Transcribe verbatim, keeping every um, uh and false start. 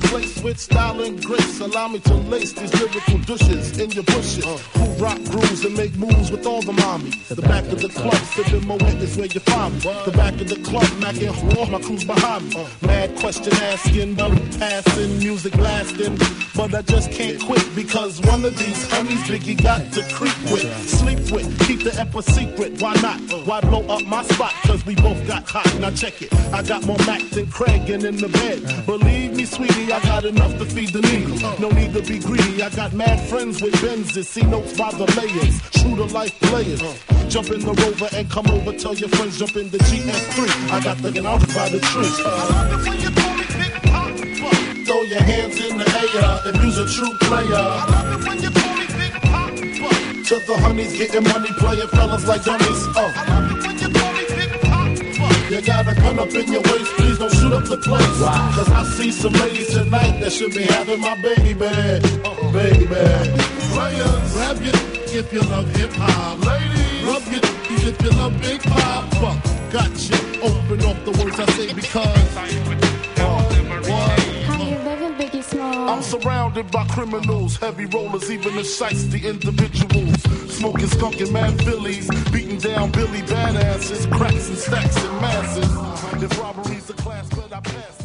laced with style and grace. Allow me to lace these lyrical douches in your bushes. Uh, who rock grooves and make moves with all the mommies. The back of the club, sipping Moet is where you find me. The back of the club, knocking raw, my crew's behind me. Mad question asking, money passing, music lasting. But I just can't quit because one of these homies Biggie got to creep with, sleep with, keep the ep a secret. Why not? Why blow up my spot? Cause we both got hot. Now check it. I got more Mac than Craig and in the bed. Believe me, sweetie, I got enough to feed the needy. No need to be greedy. I got mad friends with Benzes. See notes by the layers. True to life players. Jump in the Rover and come over. Tell your friends jump in the G S three. I got the out by the tree. Throw your hands in the air if you's a true player. To the honeys getting money, playing fellas like dummies. Oh. You got a gun up in your waist, please don't shoot up the place. Wow. Cause I see some ladies tonight that should be having my baby. Uh, baby. Players, grab your if you love hip hop. Ladies, rub your if you love big pop. Fuck, gotcha. Open up the words I say because. Uh, what? I'm surrounded by criminals, heavy rollers, even the shiesty individuals. Smoking skunk and mad Phillies, beating down Billy badasses, cracks and stacks and masses. If robbery's a class, but I pass.